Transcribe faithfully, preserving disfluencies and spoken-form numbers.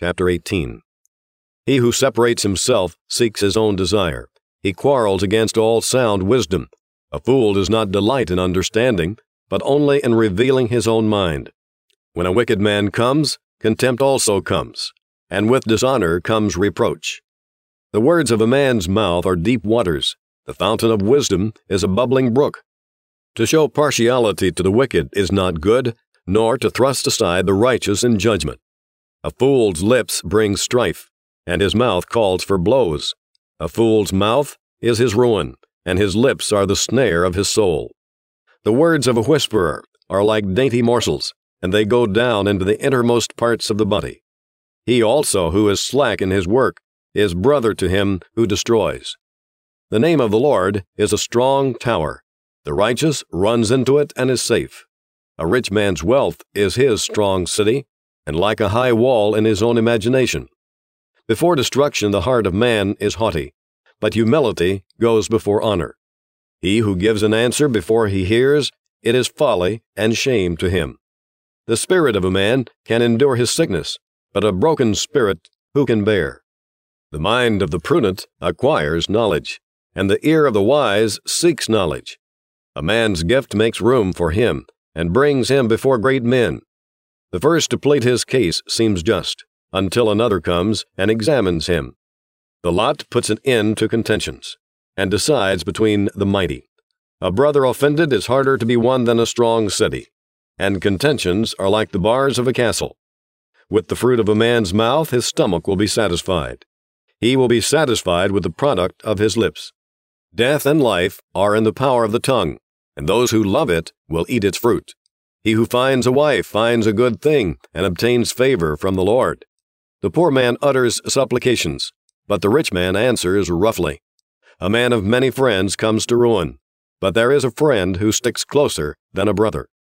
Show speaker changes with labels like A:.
A: chapter eighteen. He who separates himself seeks his own desire. He quarrels against all sound wisdom. A fool does not delight in understanding, but only in revealing his own mind. When a wicked man comes, contempt also comes, and with dishonor comes reproach. The words of a man's mouth are deep waters. The fountain of wisdom is a bubbling brook. To show partiality to the wicked is not good, nor to thrust aside the righteous in judgment. A fool's lips bring strife, and his mouth calls for blows. A fool's mouth is his ruin, and his lips are the snare of his soul. The words of a whisperer are like dainty morsels, and they go down into the innermost parts of the body. He also who is slack in his work is brother to him who destroys. The name of the Lord is a strong tower. The righteous runs into it and is safe. A rich man's wealth is his strong city, and like a high wall in his own imagination. Before destruction the heart of man is haughty, but humility goes before honor. He who gives an answer before he hears, it is folly and shame to him. The spirit of a man can endure his sickness, but a broken spirit who can bear? The mind of the prudent acquires knowledge, and the ear of the wise seeks knowledge. A man's gift makes room for him, and brings him before great men. The first to plead his case seems just, until another comes and examines him. The lot puts an end to contentions, and decides between the mighty. A brother offended is harder to be won than a strong city, and contentions are like the bars of a castle. With the fruit of a man's mouth his stomach will be satisfied. He will be satisfied with the product of his lips. Death and life are in the power of the tongue, and those who love it will eat its fruit. He who finds a wife finds a good thing and obtains favor from the Lord. The poor man utters supplications, but the rich man answers roughly. A man of many friends comes to ruin, but there is a friend who sticks closer than a brother.